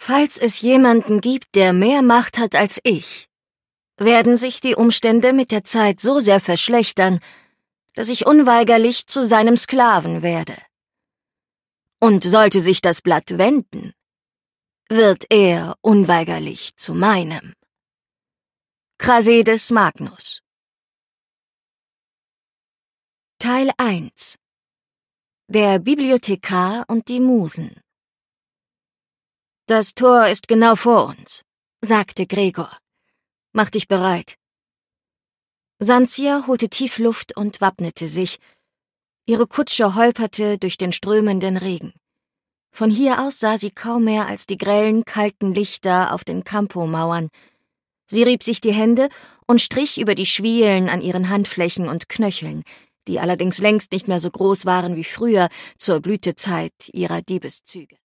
Falls es jemanden gibt, der mehr Macht hat als ich, werden sich die Umstände mit der Zeit so sehr verschlechtern, dass ich unweigerlich zu seinem Sklaven werde. Und sollte sich das Blatt wenden, wird er unweigerlich zu meinem. Crassides Magnus. Teil 1. Der Bibliothekar und die Musen. »Das Tor ist genau vor uns«, sagte Gregor. »Mach dich bereit.« Sanzia holte tief Luft und wappnete sich. Ihre Kutsche holperte durch den strömenden Regen. Von hier aus sah sie kaum mehr als die grellen, kalten Lichter auf den Campo-Mauern. Sie rieb sich die Hände und strich über die Schwielen an ihren Handflächen und Knöcheln, die allerdings längst nicht mehr so groß waren wie früher zur Blütezeit ihrer Diebeszüge.